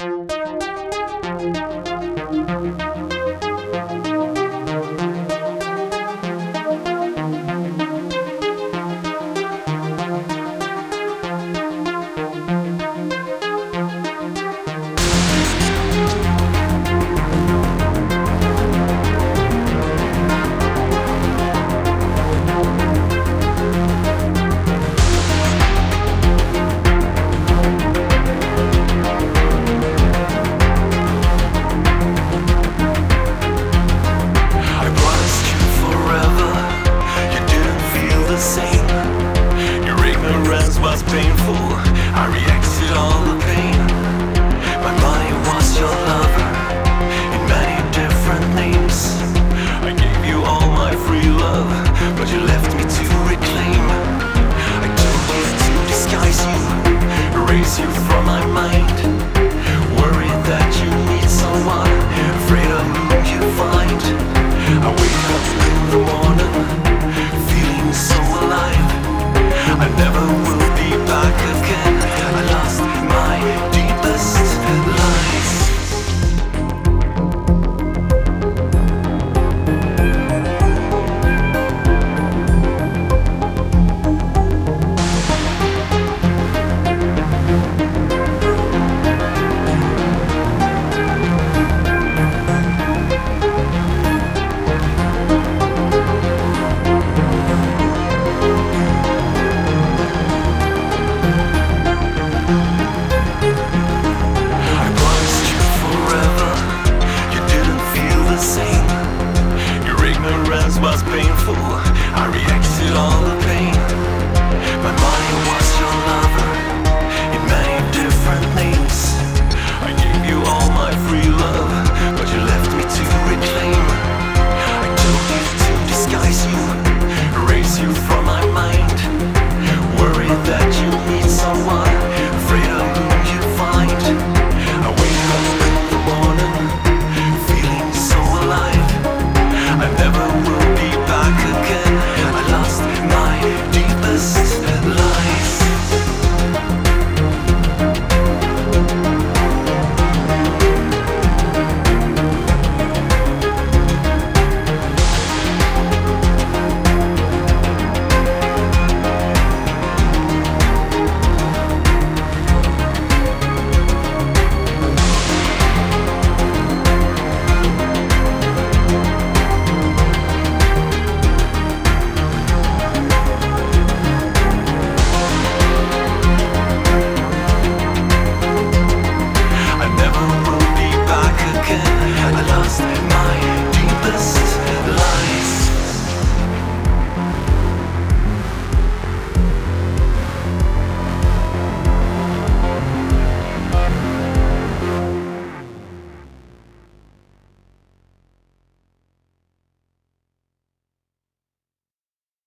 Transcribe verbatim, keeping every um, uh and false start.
Painful, I reacted all the pain. My body was your lover in many different names. I gave you all my free love, but you left me to reclaim. I told you to disguise you, erase you from my mind. Worried that you need someone, afraid of who you find. I wake up in the morning, feeling so alive. I never will be back again. I lost my deepest lies. Was painful, I reacted all the pain. My body was your lover in many different names. I gave you all my free love, but you left me to reclaim. I told you to disguise you, erase you from my mind. Worried that you need someone, afraid of who you find. I wake up in the morning, feeling so alive. I never will back again. I lost my deepest lies. I lost